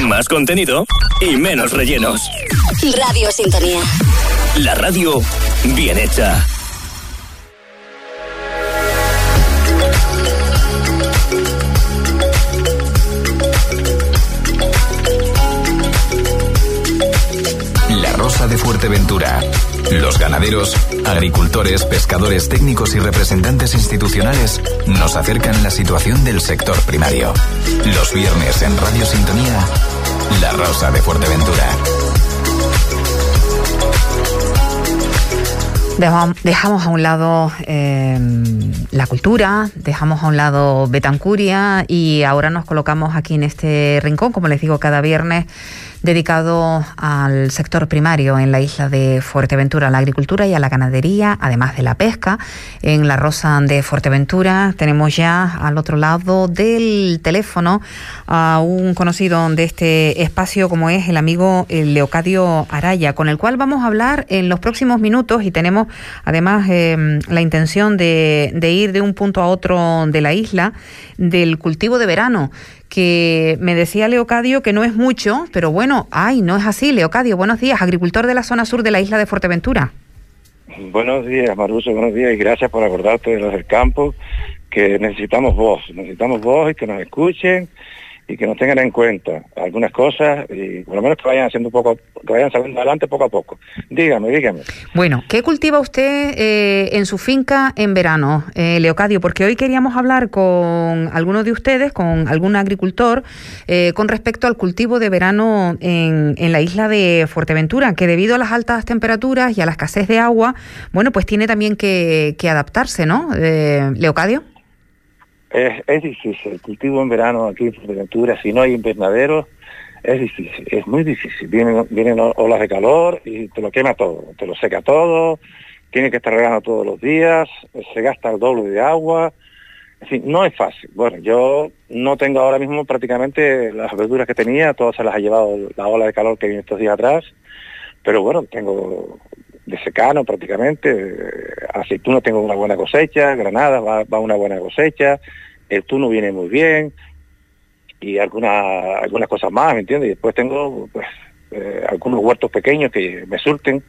más contenido y menos rellenos. Radio Sintonía. La radio bien hecha. La Rosa de Fuerteventura. Los ganaderos, agricultores, pescadores, técnicos y representantes institucionales nos acercan la situación del sector primario. Los viernes en Radio Sintonía, La Rosa de Fuerteventura. Dejamos a un lado la cultura, dejamos a un lado Betancuria y ahora nos colocamos aquí en este rincón, como les digo, cada viernes, dedicado al sector primario en la isla de Fuerteventura, a la agricultura y a la ganadería, además de la pesca. En La Rosa de Fuerteventura tenemos ya al otro lado del teléfono a un conocido de este espacio como es el amigo Leocadio Araya, con el cual vamos a hablar en los próximos minutos y tenemos además la intención de ir de un punto a otro de la isla del cultivo de verano, que me decía Leocadio que no es mucho, pero bueno, no es así. Leocadio, buenos días, agricultor de la zona sur de la isla de Fuerteventura. Buenos días, Maruso, buenos días y gracias por acordarte de los del campo, que necesitamos voz y que nos escuchen y que nos tengan en cuenta algunas cosas y por lo menos que vayan haciendo que vayan saliendo adelante poco a poco. Dígame. Bueno, ¿qué cultiva usted en su finca en verano, Leocadio? Porque hoy queríamos hablar con algunos de ustedes, con algún agricultor, con respecto al cultivo de verano en la isla de Fuerteventura, que debido a las altas temperaturas y a la escasez de agua, bueno, pues tiene también que adaptarse, ¿no, Leocadio? Es difícil, el cultivo en verano aquí en Fuerteventura, si no hay invernaderos, es difícil, es muy difícil. Vienen olas de calor y te lo quema todo, te lo seca todo, tiene que estar regando todos los días, se gasta el doble de agua, en fin, no es fácil. Bueno, yo no tengo ahora mismo prácticamente las verduras que tenía, todas se las ha llevado la ola de calor que vino estos días atrás, pero bueno, tengo de secano prácticamente, aceituna tengo una buena cosecha, granadas va una buena cosecha, el tuno viene muy bien y algunas cosas más, ¿me entiendes? Y después tengo pues algunos huertos pequeños que me surten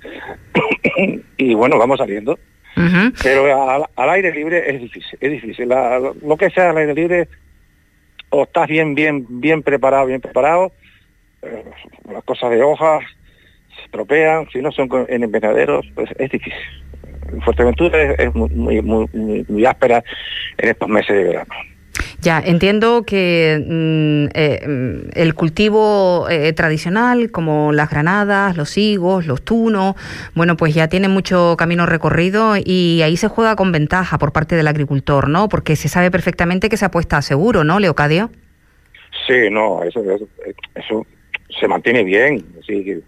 y bueno, vamos saliendo. Uh-huh. Pero al aire libre es difícil. Lo que sea al aire libre, o estás bien preparado, las cosas de hojas se estropean, si no son en invernaderos, pues es difícil. Fuerteventura es muy áspera en estos meses de verano. Ya, entiendo que el cultivo tradicional, como las granadas, los higos, los tunos, bueno, pues ya tiene mucho camino recorrido y ahí se juega con ventaja por parte del agricultor, ¿no? Porque se sabe perfectamente que se apuesta a seguro, ¿no, Leocadio? Sí, no, eso se mantiene bien, así que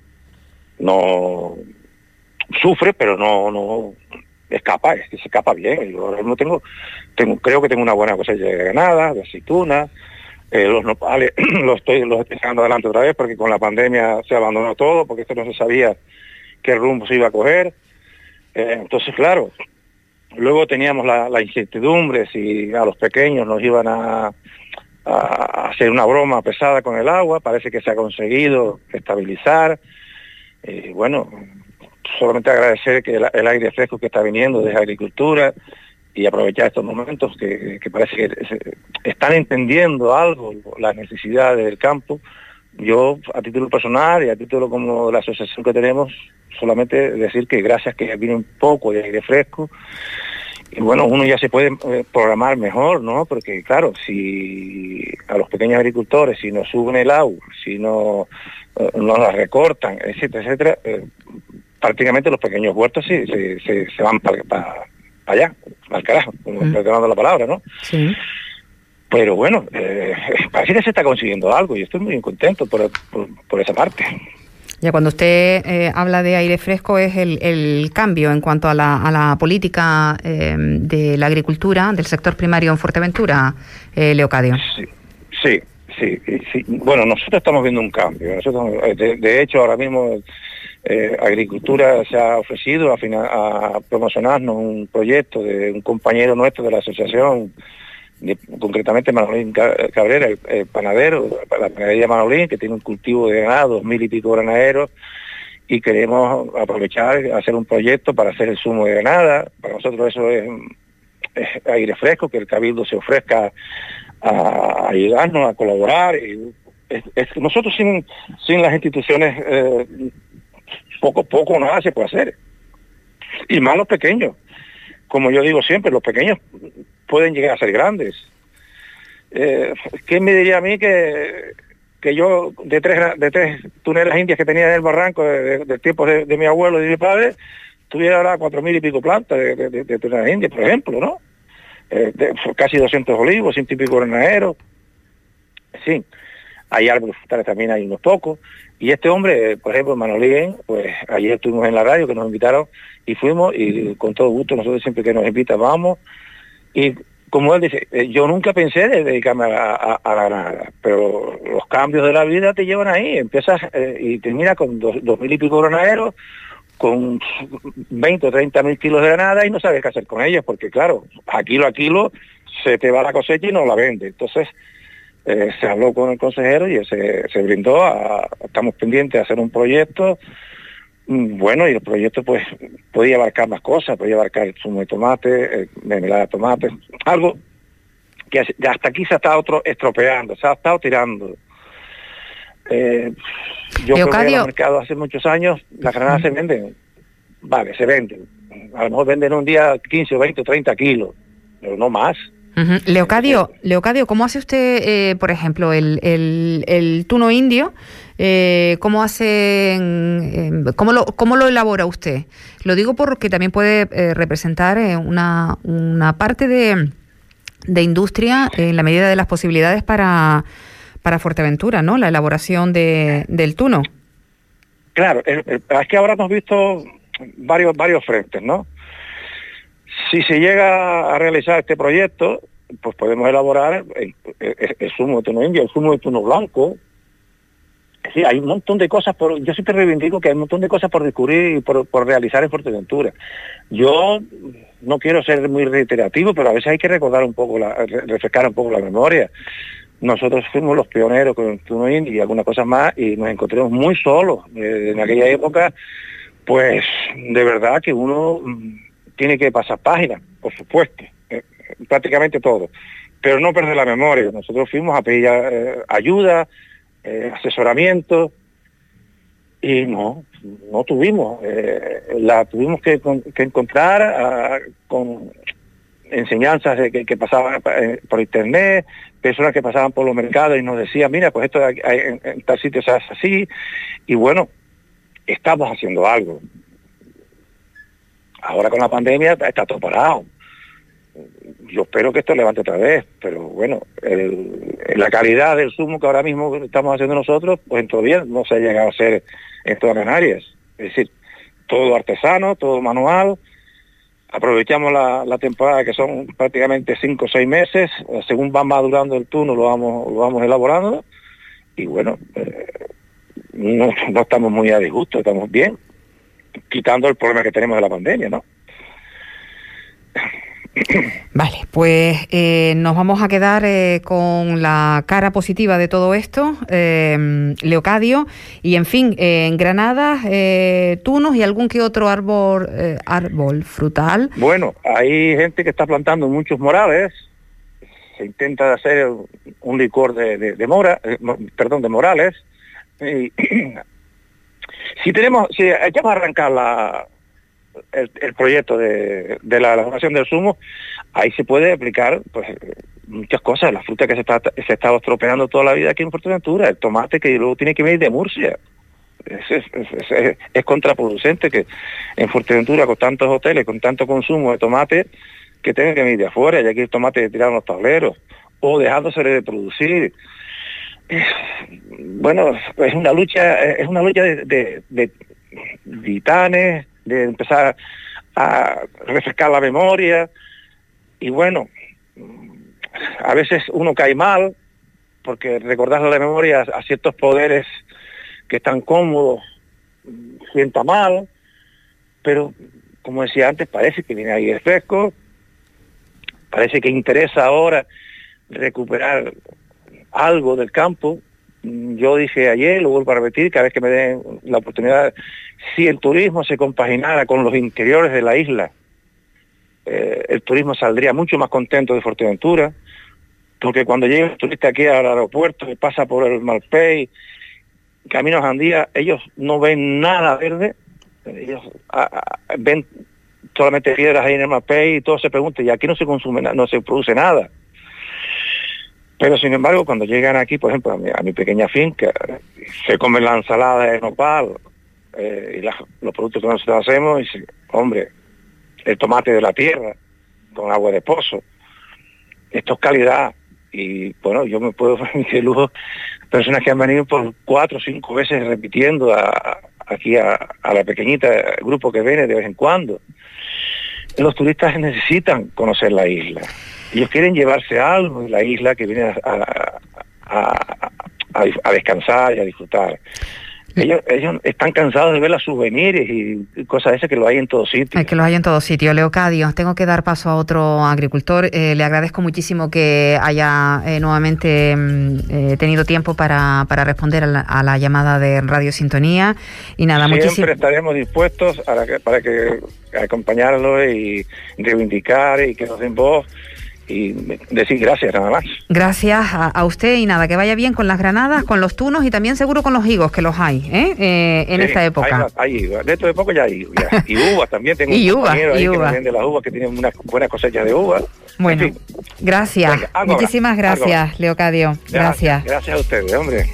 no sufre, pero no escapa, se escapa bien. Yo ahora mismo creo que tengo una buena cosecha de granadas, de aceitunas, los nopales los estoy sacando adelante otra vez porque con la pandemia se abandonó todo, porque esto no se sabía qué rumbo se iba a coger. Entonces, claro, luego teníamos la incertidumbre si a los pequeños nos iban a hacer una broma pesada con el agua. Parece que se ha conseguido estabilizar. Bueno, solamente agradecer que el aire fresco que está viniendo desde agricultura y aprovechar estos momentos que parece que están entendiendo algo, las necesidades del campo. Yo, a título personal y a título como de la asociación que tenemos, solamente decir que gracias que viene un poco de aire fresco, y bueno, uno ya se puede programar mejor, ¿no? Porque claro, si a los pequeños agricultores, si nos suben el agua, si no las recortan, etcétera, prácticamente los pequeños huertos se van para allá, al carajo, perdonando la palabra, ¿no? Sí. Pero bueno, parece que se está consiguiendo algo y estoy muy contento por esa parte. Ya cuando usted habla de aire fresco es el cambio en cuanto a la política de la agricultura, del sector primario en Fuerteventura, Leocadio. Sí. Bueno, nosotros estamos viendo un cambio. De hecho, ahora mismo Agricultura se ha ofrecido a promocionarnos un proyecto de un compañero nuestro de la asociación concretamente Manolín Cabrera, el panadero, la panadería Manolín, que tiene un cultivo de ganado, 2.000 y pico granaderos, y queremos aprovechar, hacer un proyecto para hacer el zumo de granada. Para nosotros eso es aire fresco, que el Cabildo se ofrezca a ayudarnos, a colaborar. Y nosotros sin las instituciones poco nada se puede hacer. Y más los pequeños. Como yo digo siempre, los pequeños pueden llegar a ser grandes. ¿Quién me diría a mí que yo de tres tunelas indias que tenía en el barranco del tiempo de mi abuelo y de mi padre, tuviera ahora 4.000 y pico plantas de tunelas indias, por ejemplo, ¿no? Casi 200 olivos, 100 y pico granaderos. Sí, hay árboles frutales también, hay unos pocos. Y este hombre, por ejemplo, Manolín, pues ayer estuvimos en la radio, que nos invitaron, y fuimos, y con todo gusto, nosotros siempre que nos invitan vamos. Y como él dice, yo nunca pensé de dedicarme a la granada, pero los cambios de la vida te llevan ahí, empiezas y terminas con 2.000 y pico granaderos, con 20 o 30.000 kilos de granada y no sabes qué hacer con ellas, porque claro, a kilo se te va la cosecha y no la vende. Entonces se habló con el consejero y se brindó estamos pendientes de hacer un proyecto. Bueno, y el proyecto pues podía abarcar más cosas, podía abarcar el zumo de tomate, mermelada de tomate, algo que hasta aquí se ha estado estropeando, se ha estado tirando. Yo creo que en el mercado hace muchos años las granadas se venden, se venden, a lo mejor venden un día 15 o 20 o 30 kilos, pero no más. Uh-huh. Leocadio, ¿cómo hace usted, por ejemplo, el tuno indio? ¿Cómo lo elabora usted? Lo digo porque también puede representar una parte de industria en la medida de las posibilidades para Fuerteventura, ¿no? La elaboración del tuno. Claro, es que ahora hemos visto varios frentes, ¿no? Si se llega a realizar este proyecto, pues podemos elaborar el zumo de tuno indio, el zumo de tuno blanco. Sí, hay un montón de cosas yo siempre reivindico que hay un montón de cosas por descubrir y por realizar en Fuerteventura. Yo no quiero ser muy reiterativo, pero a veces hay que recordar un poco, refrescar un poco la memoria. Nosotros fuimos los pioneros con el tuno indio y algunas cosas más, y nos encontramos muy solos. En aquella época, pues de verdad que uno tiene que pasar páginas, por supuesto, prácticamente todo, pero no perder la memoria. Nosotros fuimos a pedir ayuda, asesoramiento, y no tuvimos, la tuvimos que encontrar con enseñanzas que pasaban por internet, personas que pasaban por los mercados y nos decían, mira, pues esto en tal sitio se hace así, y bueno, estamos haciendo algo. Ahora con la pandemia está todo parado. Yo espero que esto levante otra vez, pero bueno, la calidad del zumo que ahora mismo estamos haciendo nosotros, pues todavía no se ha llegado a hacer en todas Canarias. Es decir, todo artesano, todo manual. Aprovechamos la temporada, que son prácticamente 5 o 6 meses. Según va madurando el tuno, lo vamos elaborando. Y bueno, no estamos muy a disgusto, estamos bien, quitando el problema que tenemos de la pandemia, ¿no? Vale, pues nos vamos a quedar con la cara positiva de todo esto, Leocadio, y en fin, en Granada, tunos y algún que otro árbol frutal. Bueno, hay gente que está plantando muchos morales. Se intenta hacer un licor de morales. Y si hay que arrancar el proyecto de la elaboración del zumo, ahí se puede aplicar pues muchas cosas. La fruta que se ha estado estropeando toda la vida aquí en Fuerteventura, el tomate que luego tiene que venir de Murcia. Es contraproducente que en Fuerteventura, con tantos hoteles, con tanto consumo de tomate, que tenga que venir de afuera, y aquí el tomate tirado en los tableros o dejándose de producir. Bueno, es una lucha de titanes, de empezar a refrescar la memoria, y bueno, a veces uno cae mal porque recordar la memoria a ciertos poderes que están cómodos sienta mal, pero como decía antes, parece que viene ahí el fresco, parece que interesa ahora recuperar algo del campo. Yo dije ayer, lo vuelvo a repetir, cada vez que me den la oportunidad, si el turismo se compaginara con los interiores de la isla, el turismo saldría mucho más contento de Fuerteventura, porque cuando llega el turista aquí al aeropuerto, que pasa por el Malpey, Camino a Jandía, ellos no ven nada verde, ellos ven solamente piedras ahí en el Malpey y todo se pregunta, y aquí no se consume no se produce nada. Pero sin embargo, cuando llegan aquí, por ejemplo, a mi pequeña finca, se comen la ensalada de nopal y los productos que nosotros hacemos, y hombre, el tomate de la tierra con agua de pozo, esto es calidad. Y bueno, yo me puedo permitir el lujo, personas que han venido por 4 o 5 veces repitiendo aquí a la pequeñita grupo que viene de vez en cuando. Los turistas necesitan conocer la isla. Ellos quieren llevarse algo de la isla, que vienen a descansar y a disfrutar. Ellos están cansados de ver los souvenirs y cosas esas que lo hay en todos sitios. Es que lo hay en todos sitios. Leocadio, tengo que dar paso a otro agricultor. Le agradezco muchísimo que haya nuevamente tenido tiempo para responder a la llamada de Radio Sintonía. Y nada, siempre estaremos dispuestos para acompañarlo y reivindicar y que nos den voz. Y decir gracias, nada más. Gracias a usted, y nada, que vaya bien con las granadas, con los tunos y también seguro con los higos, que los hay en esta época. Hay higos, de esta época ya hay higos. Y uvas también, tengo un compañero ahí que nos vende las uvas, que tienen unas buenas cosechas de uvas. Bueno, en fin. Gracias. Venga, muchísimas gracias, Leocadio. Gracias. Gracias a ustedes, hombre.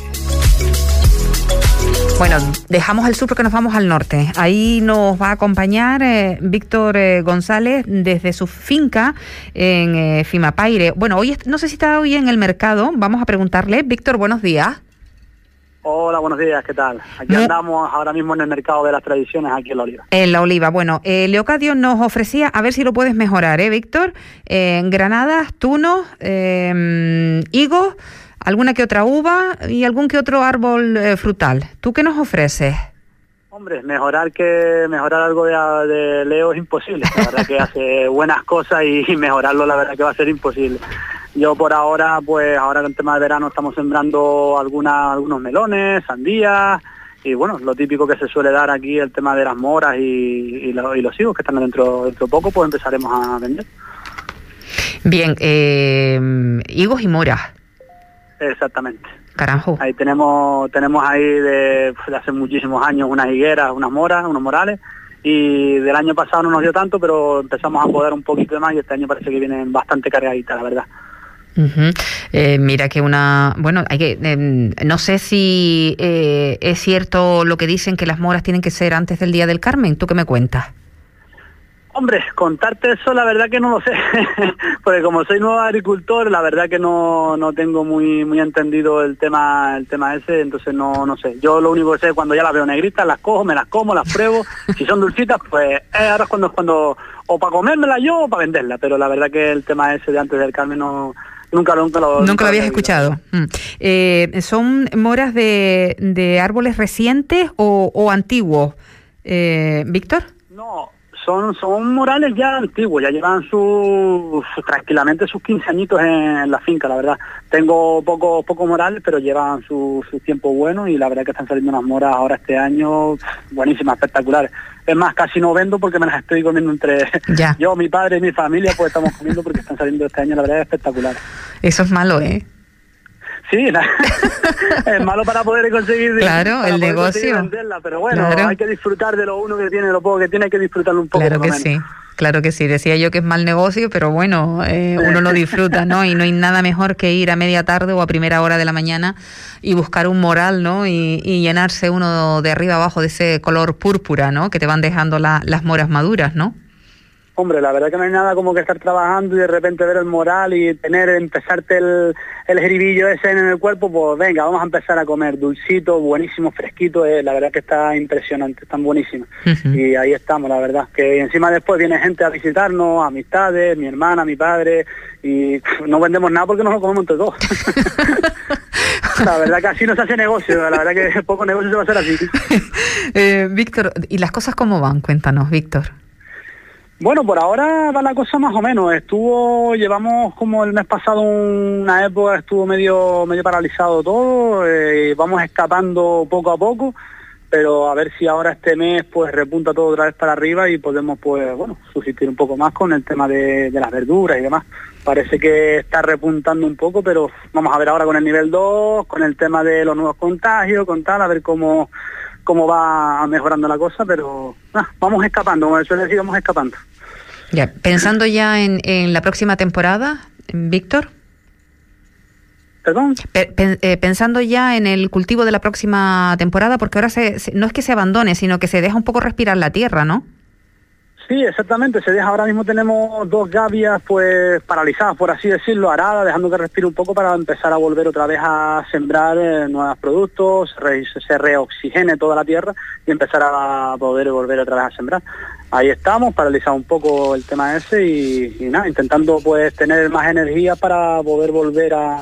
Bueno, dejamos el sur porque nos vamos al norte. Ahí nos va a acompañar Víctor González desde su finca en Fimapaire. Bueno, hoy no sé si está hoy en el mercado. Vamos a preguntarle. Víctor, buenos días. Hola, buenos días, ¿qué tal? Aquí andamos ahora mismo en el mercado de las tradiciones, aquí en La Oliva. En La Oliva. Bueno, Leocadio nos ofrecía, a ver si lo puedes mejorar, Víctor, granadas, tunos, higos, alguna que otra uva y algún que otro árbol frutal. ¿Tú qué nos ofreces? Hombre, mejorar algo de Leo es imposible. La verdad que hace buenas cosas y mejorarlo la verdad que va a ser imposible. Yo por ahora, pues ahora en el tema de verano estamos sembrando algunos melones, sandías y bueno, lo típico que se suele dar aquí, el tema de las moras y los higos que están dentro de poco, pues empezaremos a vender. Bien, higos y moras. Exactamente. Carajo. Ahí tenemos ahí de hace muchísimos años unas higueras, unas moras, unos morales, y del año pasado no nos dio tanto, pero empezamos a poder un poquito de más y este año parece que vienen bastante cargaditas, la verdad. Mira que hay que no sé si es cierto lo que dicen que las moras tienen que ser antes del Día del Carmen. ¿Tú qué me cuentas? Hombre, contarte eso la verdad que no lo sé, porque como soy nuevo agricultor, la verdad que no tengo muy entendido el tema ese, entonces no sé. Yo lo único que sé es cuando ya las veo negritas, las cojo, me las como, las pruebo, si son dulcitas, pues ahora es cuando o para comérmela yo o para venderla, pero la verdad que el tema ese de antes del Carmen nunca lo habías escuchado. ¿Son moras de árboles recientes o antiguos, Víctor? No. Son morales ya antiguos, ya llevan tranquilamente sus 15 añitos en la finca, la verdad. Tengo poco morales, pero llevan su tiempo bueno y la verdad que están saliendo unas moras ahora este año buenísimas, espectaculares. Es más, casi no vendo porque me las estoy comiendo entre yo, mi padre y mi familia, pues estamos comiendo porque están saliendo este año, la verdad es espectacular. Eso es malo, Sí, es malo para poder conseguir claro, el negocio venderla, pero bueno, claro. Hay que disfrutar de lo uno que tiene, lo poco que tiene, hay que disfrutarlo un poco. Claro que sí, decía yo que es mal negocio, pero bueno, uno lo disfruta, ¿no? Y no hay nada mejor que ir a media tarde o a primera hora de la mañana y buscar un moral, ¿no? Y llenarse uno de arriba abajo de ese color púrpura, ¿no? Que te van dejando las moras maduras, ¿no? Hombre, la verdad que no hay nada como que estar trabajando y de repente ver el moral y empezarte el jeribillo ese en el cuerpo, pues venga, vamos a empezar a comer dulcito, buenísimo, fresquito, la verdad que está impresionante, están buenísimos. Y ahí estamos, la verdad, que encima después viene gente a visitarnos, amistades, mi hermana, mi padre, y no vendemos nada porque nos lo comemos entre todos. La verdad que así no se hace negocio, la verdad que poco negocio se va a hacer así. Víctor, ¿y las cosas cómo van? Cuéntanos, Víctor. Bueno, por ahora va la cosa más o menos. Llevamos como el mes pasado una época, estuvo medio paralizado todo, vamos escapando poco a poco, pero a ver si ahora este mes pues repunta todo otra vez para arriba y podemos pues bueno subsistir un poco más con el tema de las verduras y demás. Parece que está repuntando un poco, pero vamos a ver ahora con el nivel 2, con el tema de los nuevos contagios, con tal, a ver cómo va mejorando la cosa, pero vamos escapando, como suele decir, vamos escapando. Ya, pensando ya en la próxima temporada, Víctor. ¿Perdón? Pensando ya en el cultivo de la próxima temporada, porque ahora no es que se abandone, sino que se deja un poco respirar la tierra, ¿no? Sí, exactamente, se deja. Ahora mismo tenemos 2 gavias pues paralizadas, por así decirlo, aradas, dejando que respire un poco para empezar a volver otra vez a sembrar nuevos productos, se reoxigene toda la tierra y empezar a poder volver otra vez a sembrar. Ahí estamos, paralizado un poco el tema ese y nada, intentando pues tener más energía para poder volver a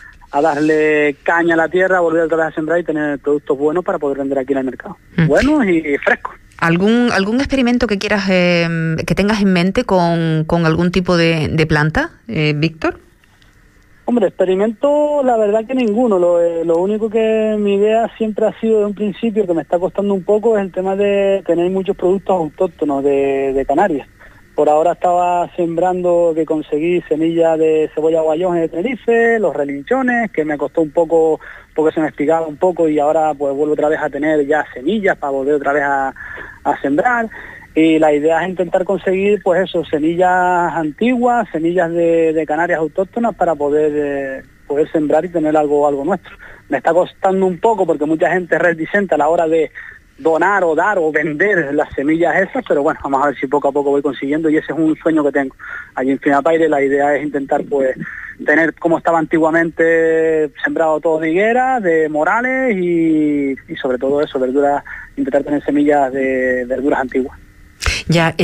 darle caña a la tierra, volver otra vez a sembrar y tener productos buenos para poder vender aquí en el mercado. Buenos y frescos. ¿Algún experimento que quieras que tengas en mente con algún tipo de planta, Víctor? Hombre, experimento la verdad que ninguno. Lo único que mi idea siempre ha sido de un principio, que me está costando un poco, es el tema de tener muchos productos autóctonos de Canarias. Por ahora estaba sembrando, que conseguí semillas de cebolla guayón de Tenerife, los relinchones, que me costó un poco, porque se me explicaba un poco, y ahora pues vuelvo otra vez a tener ya semillas para volver otra vez a sembrar. Y la idea es intentar conseguir pues eso, semillas antiguas, semillas de Canarias autóctonas para poder sembrar y tener algo nuestro. Me está costando un poco porque mucha gente es reticente a la hora de donar o dar o vender las semillas esas, pero bueno, vamos a ver si poco a poco voy consiguiendo, y ese es un sueño que tengo. Allí en Finapaire la idea es intentar pues tener como estaba antiguamente, sembrado todo de higuera, de morales y sobre todo eso, verduras, intentar tener semillas de verduras antiguas. Ya,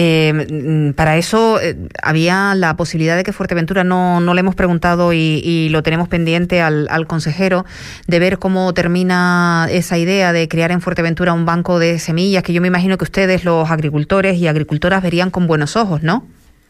para eso había la posibilidad de que Fuerteventura, no le hemos preguntado y lo tenemos pendiente al consejero, de ver cómo termina esa idea de crear en Fuerteventura un banco de semillas, que yo me imagino que ustedes, los agricultores y agricultoras, verían con buenos ojos, ¿no?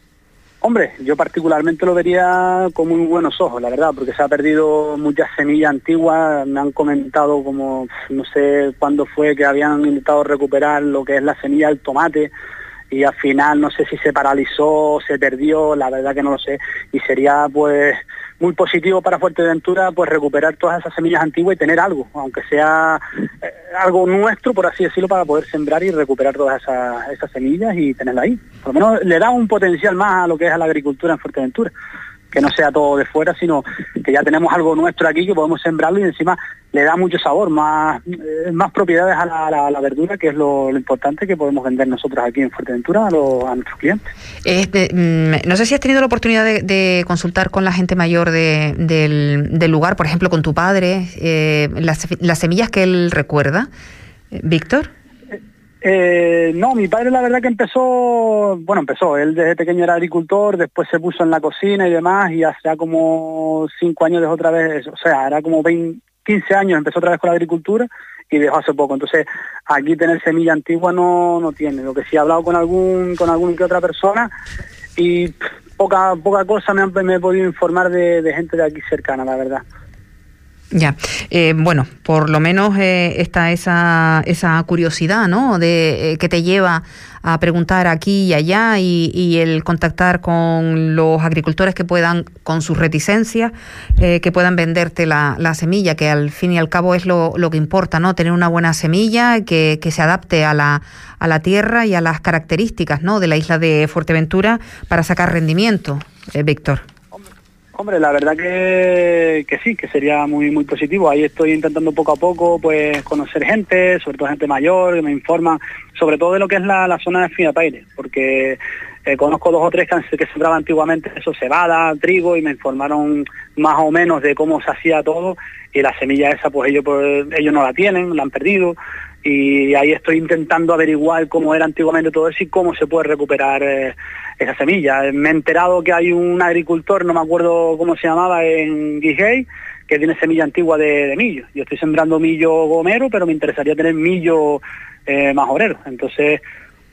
Hombre, yo particularmente lo vería con muy buenos ojos, la verdad, porque se ha perdido muchas semillas antiguas. Me han comentado como, no sé cuándo fue, que habían intentado recuperar lo que es la semilla del tomate, y al final no sé si se paralizó, se perdió, la verdad que no lo sé, y sería pues muy positivo para Fuerteventura pues recuperar todas esas semillas antiguas y tener algo, aunque sea algo nuestro, por así decirlo, para poder sembrar y recuperar todas esas semillas y tenerlas ahí. Por lo menos le da un potencial más a lo que es a la agricultura en Fuerteventura, que no sea todo de fuera, sino que ya tenemos algo nuestro aquí que podemos sembrarlo, y encima le da mucho sabor, más propiedades a la verdura, que es lo importante que podemos vender nosotros aquí en Fuerteventura a nuestros clientes. No sé si has tenido la oportunidad de consultar con la gente mayor del lugar, por ejemplo con tu padre, las semillas que él recuerda, Víctor. No, mi padre la verdad que empezó, él desde pequeño era agricultor, después se puso en la cocina y demás, y hace ya como 5 años dejó otra vez, o sea, era como 15 años empezó otra vez con la agricultura y dejó hace poco. Entonces aquí tener semilla antigua no tiene. Lo que sí he hablado con alguna que otra persona, y poca cosa me he podido informar de gente de aquí cercana, la verdad. Ya, bueno, por lo menos está esa curiosidad, ¿no?, de que te lleva a preguntar aquí y allá, y el contactar con los agricultores que puedan, con sus reticencias, que puedan venderte la semilla, que al fin y al cabo es lo que importa, ¿no?, tener una buena semilla que se adapte a la tierra y a las características, ¿no?, de la isla de Fuerteventura para sacar rendimiento, Víctor. Hombre, la verdad que sí, que sería muy muy positivo. Ahí estoy intentando poco a poco pues conocer gente, sobre todo gente mayor, que me informa sobre todo de lo que es la zona de Finapaire, porque conozco 2 o 3 que sembraban antiguamente eso, cebada, trigo, y me informaron más o menos de cómo se hacía todo, y la semilla esa pues ellos no la tienen, la han perdido, y ahí estoy intentando averiguar cómo era antiguamente todo eso y cómo se puede recuperar esa semilla. Me he enterado que hay un agricultor, no me acuerdo cómo se llamaba, en Guigey, que tiene semilla antigua de millo. Yo estoy sembrando millo gomero, pero me interesaría tener millo majorero. Entonces,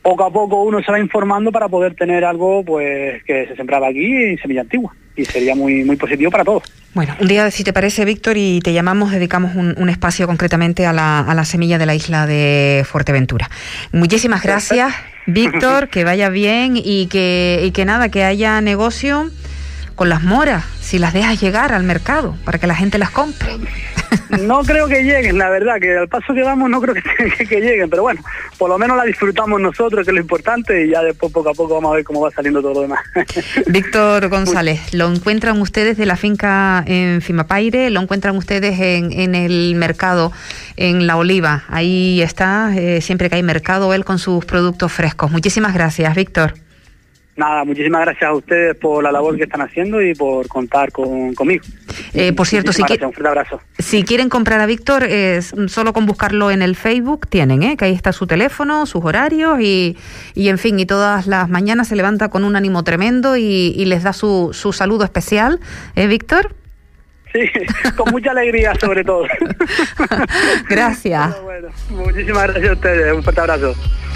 poco a poco uno se va informando para poder tener algo pues que se sembraba aquí en semilla antigua, y sería muy muy positivo para todos. Bueno, un día, si te parece, Víctor, y te llamamos, dedicamos un espacio concretamente a la semilla de la isla de Fuerteventura. Muchísimas gracias, Víctor, que vaya bien y que nada, que haya negocio con las moras, si las dejas llegar al mercado, para que la gente las compre. No creo que lleguen, la verdad, que al paso que vamos no creo que lleguen, pero bueno, por lo menos la disfrutamos nosotros, que es lo importante, y ya después poco a poco vamos a ver cómo va saliendo todo lo demás. Víctor González, ¿lo encuentran ustedes de la finca en Fimapaire? ¿Lo encuentran ustedes en el mercado, en La Oliva? Ahí está, siempre que hay mercado, él con sus productos frescos. Muchísimas gracias, Víctor. Nada, muchísimas gracias a ustedes por la labor que están haciendo y por contar conmigo. Por cierto, un fuerte abrazo. Si quieren comprar a Víctor, solo con buscarlo en el Facebook tienen, que ahí está su teléfono, sus horarios y en fin, y todas las mañanas se levanta con un ánimo tremendo y les da su saludo especial, Víctor. Sí, con mucha alegría sobre todo. Gracias. Bueno, muchísimas gracias a ustedes, un fuerte abrazo.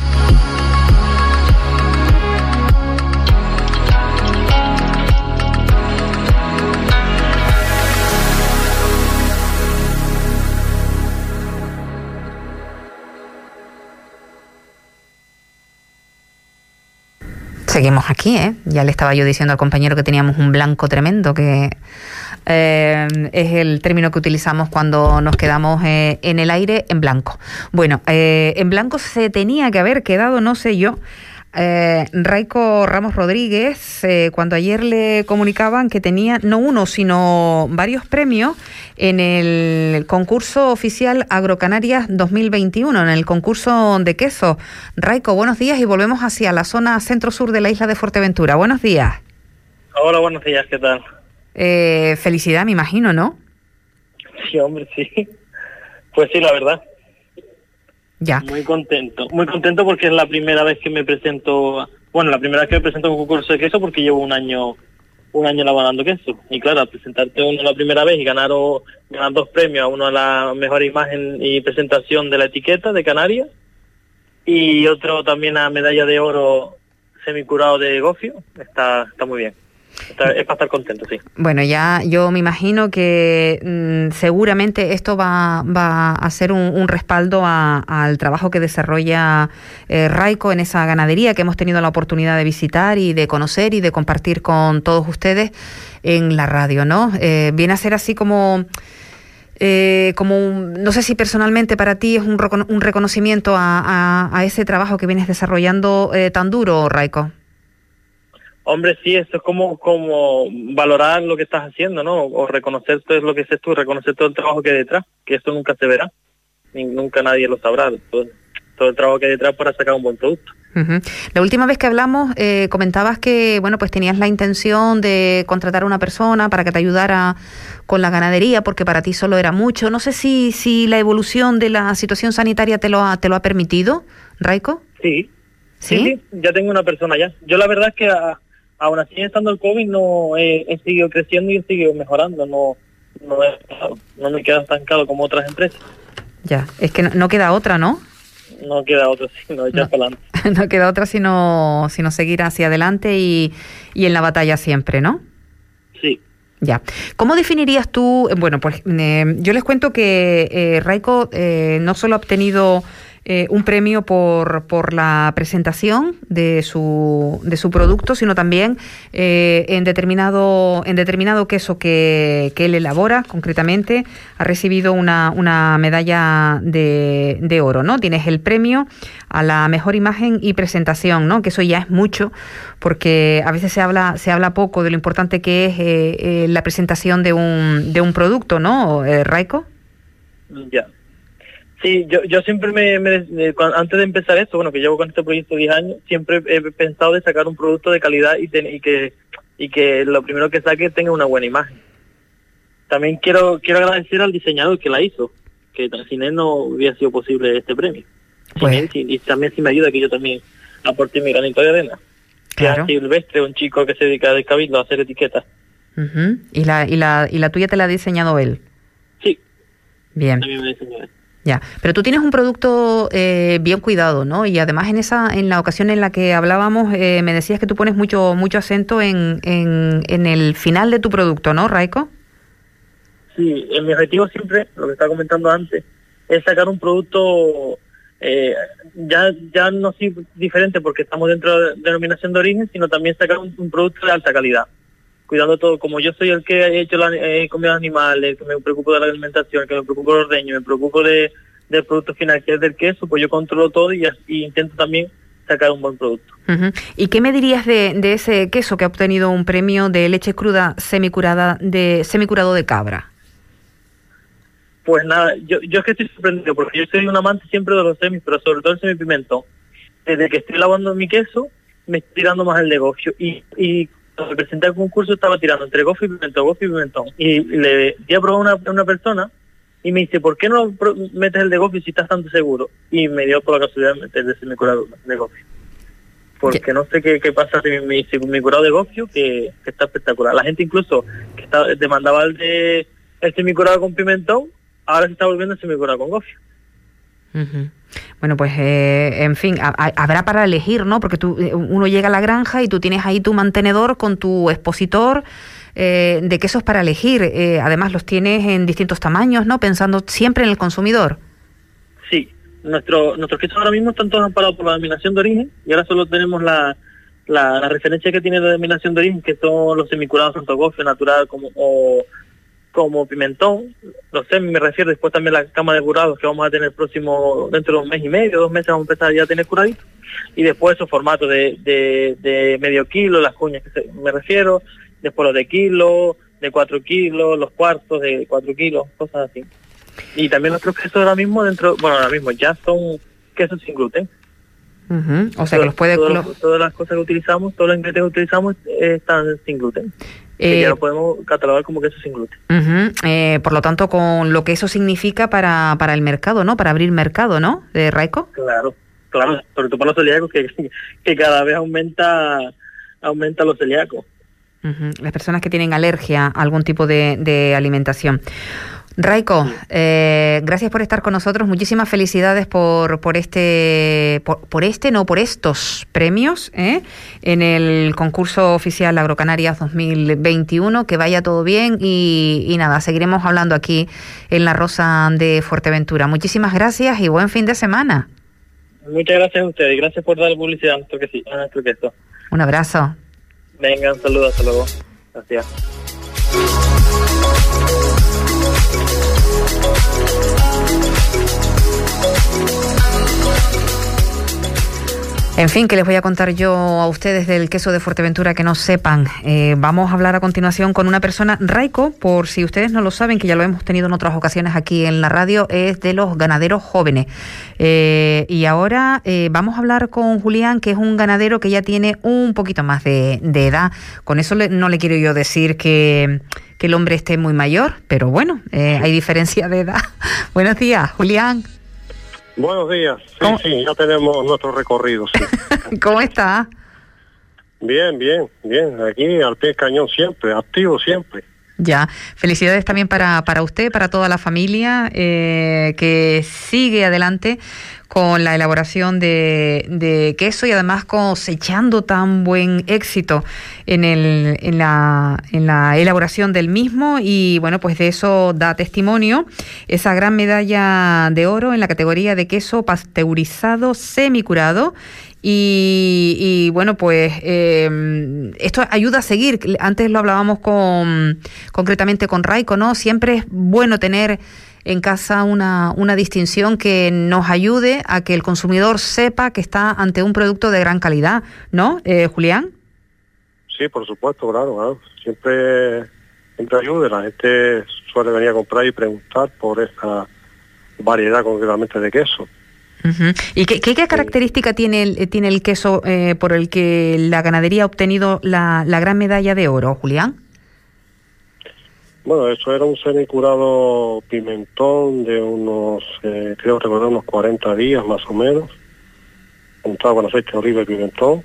Seguimos aquí, Ya le estaba yo diciendo al compañero que teníamos un blanco tremendo, que es el término que utilizamos cuando nos quedamos en el aire en blanco. Bueno, en blanco se tenía que haber quedado, no sé yo, Raico Ramos Rodríguez, cuando ayer le comunicaban que tenía no uno, sino varios premios en el concurso oficial Agrocanarias 2021, en el concurso de queso. Raico, buenos días, y volvemos hacia la zona centro-sur de la isla de Fuerteventura. Buenos días. Hola, buenos días, ¿qué tal? Felicidad, me imagino, ¿no? Sí, hombre, sí. Pues sí, la verdad. Ya. Muy contento porque es la primera vez que me presento, la primera vez que me presento a un concurso de queso, porque llevo un año elaborando queso. Y claro, al presentarte uno la primera vez y ganar 2 premios, uno a la mejor imagen y presentación de la etiqueta de Canarias, y otro también a medalla de oro semicurado de gofio, está muy bien. Es para estar contento, sí. Bueno, ya yo me imagino que seguramente esto va a ser un respaldo al trabajo que desarrolla Raico en esa ganadería que hemos tenido la oportunidad de visitar y de conocer y de compartir con todos ustedes en la radio, ¿no? Viene a ser así como no sé si personalmente para ti es un reconocimiento a ese trabajo que vienes desarrollando tan duro, Raico. Hombre, sí, eso es como valorar lo que estás haciendo, ¿no? O reconocer todo lo que haces tú, reconocer todo el trabajo que hay detrás, que esto nunca se verá, nunca nadie lo sabrá, todo el trabajo que hay detrás para sacar un buen producto. Uh-huh. La última vez que hablamos comentabas que pues tenías la intención de contratar a una persona para que te ayudara con la ganadería, porque para ti solo era mucho. No sé si la evolución de la situación sanitaria te lo ha permitido, Raico. Sí, ya tengo una persona ya. Yo la verdad es que aún así estando el COVID no he seguido creciendo y he seguido mejorando, no me he quedado estancado como otras empresas. Ya, es que no queda otra, ¿no? No queda otra, sino echar para adelante. No queda otra sino seguir hacia adelante y en la batalla siempre, ¿no? Sí. Ya. ¿Cómo definirías tú? Bueno, pues yo les cuento que Raico no solo ha obtenido un premio por la presentación de su producto, sino también en determinado queso que él elabora, concretamente, ha recibido una medalla de oro, ¿no? Tienes el premio a la mejor imagen y presentación, ¿no? Que eso ya es mucho, porque a veces se habla poco de lo importante que es la presentación de un producto, ¿no, Raico? Ya. Sí, yo siempre antes de empezar esto, que llevo con este proyecto 10 años, siempre he pensado de sacar un producto de calidad y que lo primero que saque tenga una buena imagen. También quiero agradecer al diseñador que la hizo, que sin él no hubiera sido posible este premio. Pues. Y también si me ayuda, que yo también aporté mi granito de arena. Claro. Que es Silvestre, un chico que se dedica de Cabildo a hacer etiquetas. Uh-huh. ¿Y la tuya te la ha diseñado él? Sí. Bien. También me diseñó él. Ya, pero tú tienes un producto bien cuidado, ¿no? Y además en la ocasión en la que hablábamos me decías que tú pones mucho acento en el final de tu producto, ¿no, Raiko? Sí, mi objetivo siempre, lo que estaba comentando antes, es sacar un producto ya no así diferente porque estamos dentro de denominación de origen, sino también sacar un producto de alta calidad, cuidando todo. Como yo soy el que he hecho la comida animales, que me preocupo de la alimentación, que me preocupo del ordeño, me preocupo del producto final, que es del queso, pues yo controlo todo y intento también sacar un buen producto. Uh-huh. ¿Y qué me dirías de ese queso que ha obtenido un premio de leche cruda semicurado de cabra? Pues nada, yo es que estoy sorprendido porque yo soy un amante siempre de los semis, pero sobre todo el semipimentón. Desde que estoy lavando mi queso, me estoy tirando más el de gofio. Y cuando me presenté al concurso estaba tirando entre gofio y pimentón. Y le di a probar a una persona y me dice, ¿por qué no metes el de gofio si estás tan seguro? Y me dio por la casualidad meter el semicurado de gofio. Porque no sé qué pasa con mi semicurado de gofio, que está espectacular. La gente incluso que demandaba el semicurado con pimentón, ahora se está volviendo semicurado con gofio. Uh-huh. Bueno, pues en fin, habrá para elegir, ¿no? Porque uno llega a la granja y tú tienes ahí tu mantenedor con tu expositor de quesos para elegir. Además los tienes en distintos tamaños, ¿no? Pensando siempre en el consumidor. Sí, nuestros quesos ahora mismo están todos amparados por la denominación de origen y ahora solo tenemos la referencia que tiene la denominación de origen, que son los semicurados tanto gofio, natural como pimentón. Los semis me refiero, después también la cama de curados que vamos a tener dentro de un mes y medio, 2 meses vamos a empezar ya a tener curaditos, y después esos formatos de medio kilo, las cuñas me refiero, después los de kilo, de 4 kilos, los cuartos de 4 kilos, cosas así. Y también nuestros quesos ahora mismo ya son quesos sin gluten. Uh-huh. O sea que los puede... Todas las cosas que utilizamos, todos los ingredientes que utilizamos están sin gluten. Que ya lo podemos catalogar como queso sin gluten. Uh-huh. Por lo tanto, con lo que eso significa para el mercado, ¿no? Para abrir mercado, ¿no? ¿De Raiko? Claro, sobre todo para los celíacos, que cada vez aumenta los celíacos. Uh-huh. Las personas que tienen alergia a algún tipo de alimentación. Raiko, gracias por estar con nosotros. Muchísimas felicidades por estos premios en el concurso oficial Agrocanarias 2021. Que vaya todo bien y nada, seguiremos hablando aquí en La Rosa de Fuerteventura. Muchísimas gracias y buen fin de semana. Muchas gracias a ustedes y gracias por dar publicidad a nuestro queso. Un abrazo. Venga, un saludo, hasta luego. Gracias. En fin, ¿qué les voy a contar yo a ustedes del queso de Fuerteventura que no sepan? Vamos a hablar a continuación con una persona. Raiko, por si ustedes no lo saben, que ya lo hemos tenido en otras ocasiones aquí en la radio, es de los ganaderos jóvenes. Y ahora vamos a hablar con Julián, que es un ganadero que ya tiene un poquito más de edad. Con eso no le quiero yo decir que el hombre esté muy mayor, pero bueno, hay diferencia de edad. Buenos días, Julián. Buenos días. Sí, ya tenemos nuestro recorrido. Sí. ¿Cómo está? Bien. Aquí al pie del cañón siempre, activo siempre. Ya, felicidades también para usted, para toda la familia que sigue adelante con la elaboración de queso y además cosechando tan buen éxito en la elaboración del mismo. Y bueno, pues de eso da testimonio esa gran medalla de oro en la categoría de queso pasteurizado semicurado. Y bueno, pues esto ayuda a seguir. Antes lo hablábamos concretamente con Raiko, ¿no? Siempre es bueno tener en casa una distinción que nos ayude a que el consumidor sepa que está ante un producto de gran calidad, ¿no, Julián? Sí, por supuesto, claro. Siempre ayuda. La gente suele venir a comprar y preguntar por esta variedad concretamente de queso. Uh-huh. ¿Y qué característica tiene el queso por el que la ganadería ha obtenido la gran medalla de oro, Julián? Bueno, eso era un semicurado pimentón de unos, creo recordar, unos 40 días más o menos, juntado con aceite de oliva y pimentón.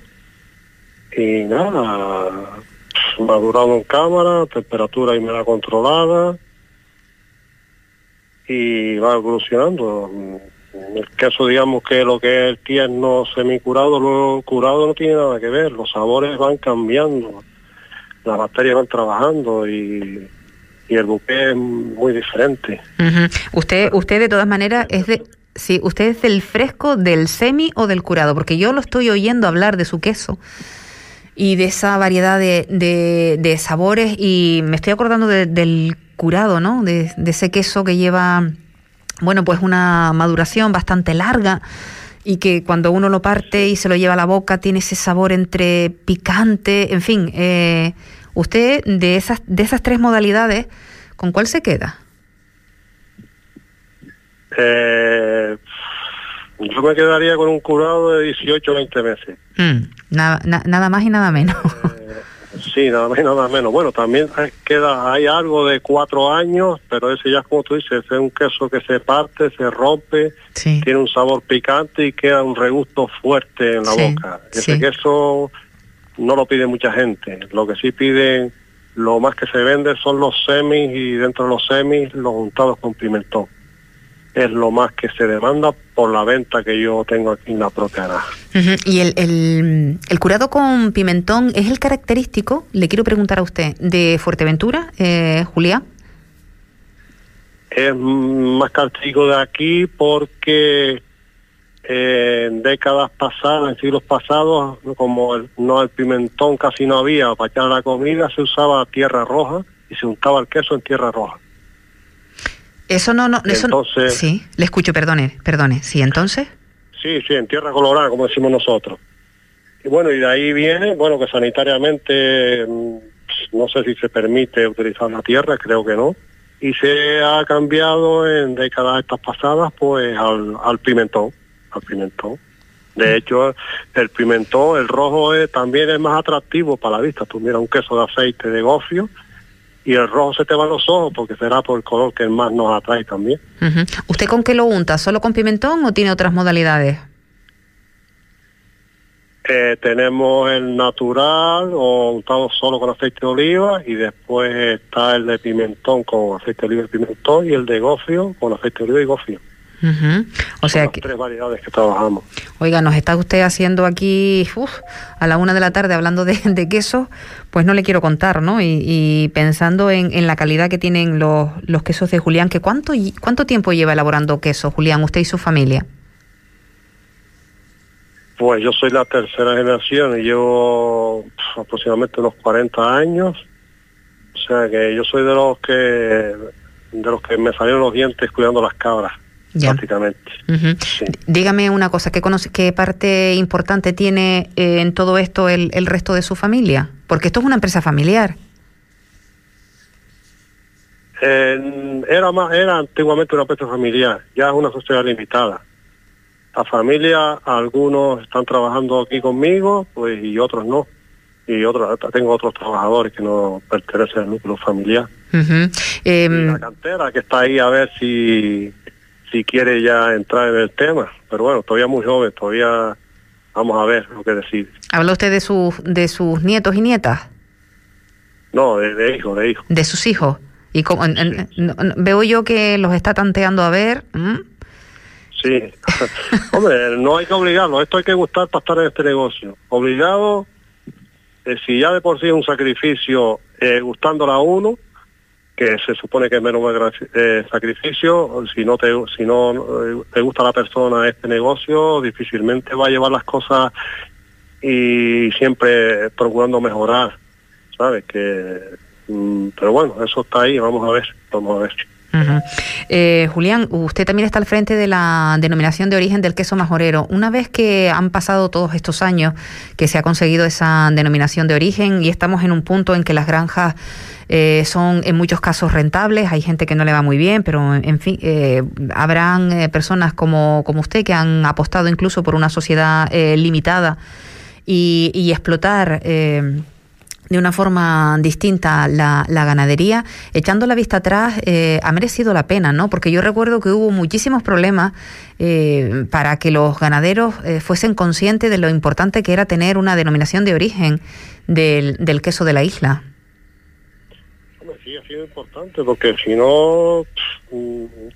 Y nada, madurado en cámara, temperatura y humedad controlada. y va evolucionando. El queso, digamos que lo que es el tierno semicurado, lo curado no tiene nada que ver, los sabores van cambiando, las bacterias van trabajando y el buque es muy diferente. Usted de todas maneras usted es del fresco, del semi o del curado, porque yo lo estoy oyendo hablar de su queso y de esa variedad de sabores, y me estoy acordando del curado, ¿no? De ese queso que lleva, bueno, pues una maduración bastante larga y que cuando uno lo parte y se lo lleva a la boca tiene ese sabor entre picante, en fin. Usted, de esas tres modalidades, ¿con cuál se queda? Yo me quedaría con un curado de 18 o 20 meses. Nada más y nada menos. Sí, nada más y nada menos. Bueno, también hay algo de 4 años, pero ese ya, como tú dices, es un queso que se parte, se rompe, sí, tiene un sabor picante y queda un regusto fuerte en la boca. Ese queso no lo pide mucha gente. Lo que sí piden, lo más que se vende son los semis, y dentro de los semis, los untados con pimentón. Es lo más que se demanda por la venta que yo tengo aquí en la propia granja. ¿Y el curado con pimentón es el característico, le quiero preguntar a usted, de Fuerteventura, Julián? Es más característico de aquí porque en décadas pasadas, en siglos pasados, como el pimentón casi no había para echar la comida, se usaba tierra roja y se untaba el queso en tierra roja. Eso entonces, sí, le escucho, perdone, sí, entonces. Sí, en tierra colorada, como decimos nosotros. Y bueno, y de ahí viene, bueno, que sanitariamente no sé si se permite utilizar la tierra, creo que no. Y se ha cambiado en décadas estas pasadas, pues al pimentón. De hecho, el pimentón, el rojo, también es más atractivo para la vista. Tú miras un queso de aceite de gofio y el rojo se te va a los ojos porque será por el color que más nos atrae también. ¿Usted con qué lo unta? ¿Solo con pimentón o tiene otras modalidades? Tenemos el natural o untado solo con aceite de oliva, y después está el de pimentón con aceite de oliva y pimentón, y el de gofio con aceite de oliva y gofio. O sea, son las 3 variedades que trabajamos. Oiga, nos está usted haciendo aquí a la 1 de la tarde hablando de queso, pues no le quiero contar, ¿no? Y pensando en la calidad que tienen los quesos de Julián, que ¿cuánto tiempo lleva elaborando queso, Julián, usted y su familia? Pues yo soy la 3ª generación y llevo aproximadamente unos 40 años. O sea que yo soy de los que me salieron los dientes cuidando las cabras. Ya. Prácticamente. Sí. Dígame una cosa, ¿qué parte importante tiene en todo esto el resto de su familia? Porque esto es una empresa familiar. Era antiguamente una empresa familiar, ya es una sociedad limitada. La familia, algunos están trabajando aquí conmigo, pues, y otros no. Y tengo otros trabajadores que no pertenecen al núcleo familiar. Y la cantera que está ahí a ver si quiere ya entrar en el tema, pero bueno, todavía muy joven, todavía vamos a ver lo que decide. ¿Habla usted de sus nietos y nietas? No, de hijos. ¿De sus hijos? Y como, veo yo que los está tanteando a ver. Sí, hombre, no hay que obligarlo, esto hay que gustar para estar en este negocio. Obligado, si ya de por sí es un sacrificio, gustándole a uno, que se supone que es menos sacrificio, si no te gusta la persona este negocio, difícilmente va a llevar las cosas, y siempre procurando mejorar, ¿sabes? Pero bueno, eso está ahí, vamos a ver. Julián, usted también está al frente de la denominación de origen del queso majorero. Una vez que han pasado todos estos años que se ha conseguido esa denominación de origen y estamos en un punto en que las granjas son en muchos casos rentables, hay gente que no le va muy bien, pero en fin, habrán personas como usted que han apostado incluso por una sociedad limitada y explotar de una forma distinta la ganadería. Echando la vista atrás, ha merecido la pena, ¿no? Porque yo recuerdo que hubo muchísimos problemas para que los ganaderos fuesen conscientes de lo importante que era tener una denominación de origen del queso de la isla. Sí, ha sido importante, porque si no,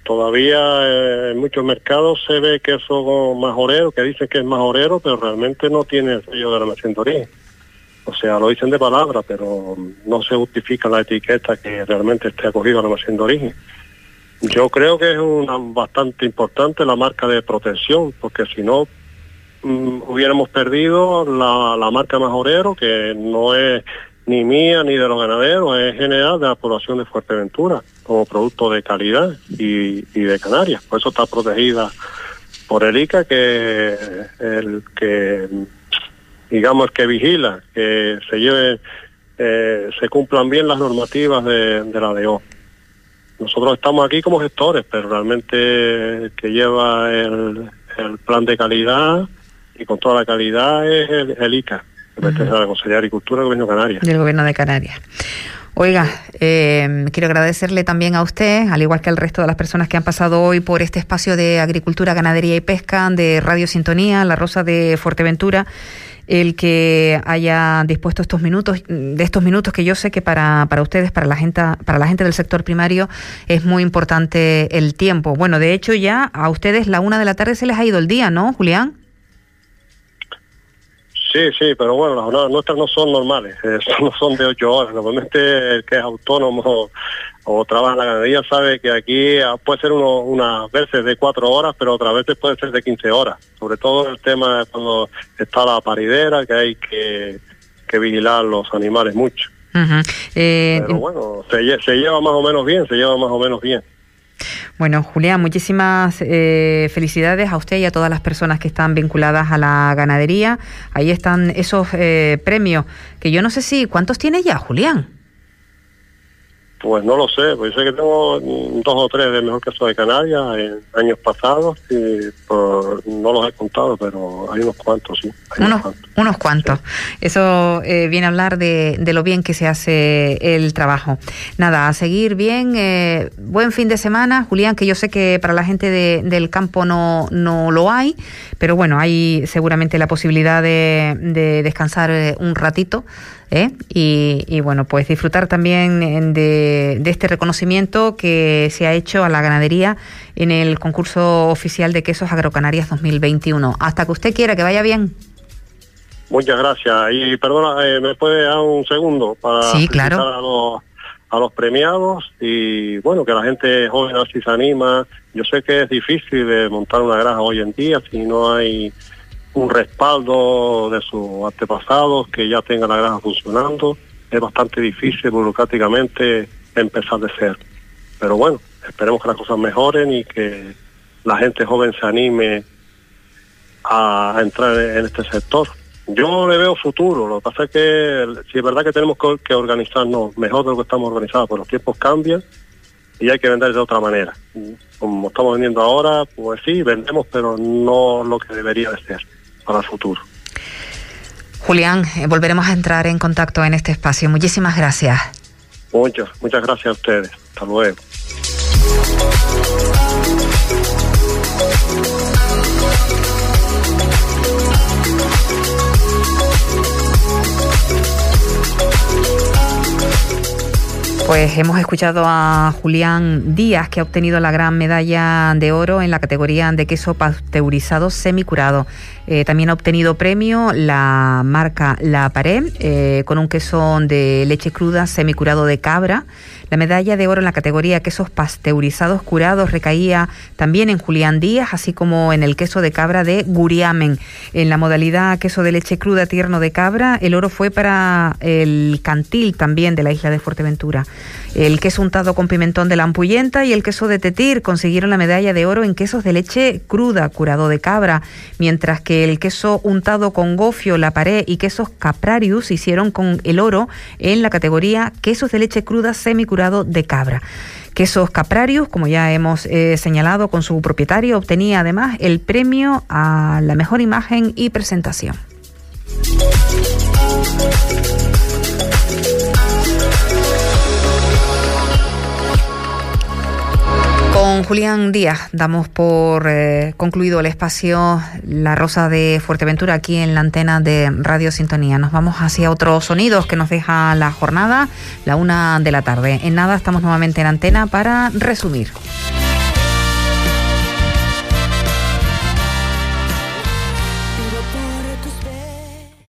Todavía en muchos mercados se ve queso majorero, que dicen que es majorero, pero realmente no tiene el sello de la mención de origen. O sea, lo dicen de palabra, pero no se justifica la etiqueta que realmente esté acogido a la mención de origen. Yo creo que es bastante importante la marca de protección, porque si no hubiéramos perdido la marca majorero, que no es ni mía ni de los ganaderos, es general de la población de Fuerteventura, como producto de calidad y de Canarias. Por eso está protegida por el ICA, que el que, digamos, el que vigila que se lleve, se cumplan bien las normativas de la DO. Nosotros estamos aquí como gestores, pero realmente el que lleva el plan de calidad y con toda la calidad es el ICA, que pertenece a la Consejería de Agricultura del Gobierno de Canarias. Del Gobierno de Canarias. Oiga, quiero agradecerle también a usted, al igual que al resto de las personas que han pasado hoy por este espacio de Agricultura, Ganadería y Pesca de Radio Sintonía, La Rosa de Fuerteventura, el que haya dispuesto estos minutos que yo sé que para ustedes, para la gente del sector primario, es muy importante el tiempo. Bueno, de hecho ya a ustedes la 1 de la tarde se les ha ido el día, ¿no, Julián? Sí, pero bueno, las jornadas nuestras no son normales, no son de 8 horas. Normalmente el que es autónomo o trabaja en la ganadería sabe que aquí puede ser unas veces de 4 horas, pero otras veces puede ser de 15 horas. Sobre todo el tema de cuando está la paridera, que hay que vigilar los animales mucho. Pero bueno, se lleva más o menos bien. Bueno, Julián, muchísimas felicidades a usted y a todas las personas que están vinculadas a la ganadería. Ahí están esos premios, que yo no sé ¿cuántos tiene ya, Julián? Pues no lo sé, pues yo sé que tengo 2 o 3 de mejor queso de Canarias en años pasados y no los he contado, pero hay unos cuantos, sí. Unos cuantos. Sí. Eso viene a hablar de lo bien que se hace el trabajo. Nada, a seguir bien. Buen fin de semana, Julián, que yo sé que para la gente del campo no lo hay, pero bueno, hay seguramente la posibilidad de descansar un ratito. Y bueno, pues disfrutar también de este reconocimiento que se ha hecho a la ganadería en el concurso oficial de quesos Agrocanarias 2021. Hasta que usted quiera, que vaya bien. Muchas gracias. Y perdona, ¿me puede dar un segundo para sí, claro, a los premiados? Y bueno, que la gente joven así se anima. Yo sé que es difícil de montar una granja hoy en día si no hay un respaldo de sus antepasados que ya tengan la granja funcionando. Es bastante difícil burocráticamente empezar de cero. Pero bueno, esperemos que las cosas mejoren y que la gente joven se anime a entrar en este sector. Yo le veo futuro, lo que pasa es que sí es verdad que tenemos que organizarnos mejor de lo que estamos organizados, pero los tiempos cambian y hay que vender de otra manera. Como estamos vendiendo ahora, pues sí, vendemos, pero no lo que debería de ser para el futuro. Julián, volveremos a entrar en contacto en este espacio. Muchísimas gracias. Muchas gracias a ustedes. Hasta luego. Pues hemos escuchado a Julián Díaz, que ha obtenido la gran medalla de oro en la categoría de queso pasteurizado semicurado. También ha obtenido premio la marca La Pared, con un queso de leche cruda semicurado de cabra. La medalla de oro en la categoría quesos pasteurizados curados recaía también en Julián Díaz, así como en el queso de cabra de Guriamen. En la modalidad queso de leche cruda tierno de cabra, el oro fue para el Cantil, también de la isla de Fuerteventura. El queso untado con pimentón de la Ampuyenta y el queso de Tetir consiguieron la medalla de oro en quesos de leche cruda curado de cabra, mientras que el queso untado con gofio, La Pared y quesos Caprarius hicieron con el oro en la categoría quesos de leche cruda semicurado de cabra. Quesos Caprarius, como ya hemos señalado con su propietario, obtenía además el premio a la mejor imagen y presentación. Con Julián Díaz damos por concluido el espacio La Rosa de Fuerteventura aquí en la antena de Radio Sintonía. Nos vamos hacia otros sonidos que nos deja la jornada, la 1 de la tarde. En nada estamos nuevamente en antena para resumir.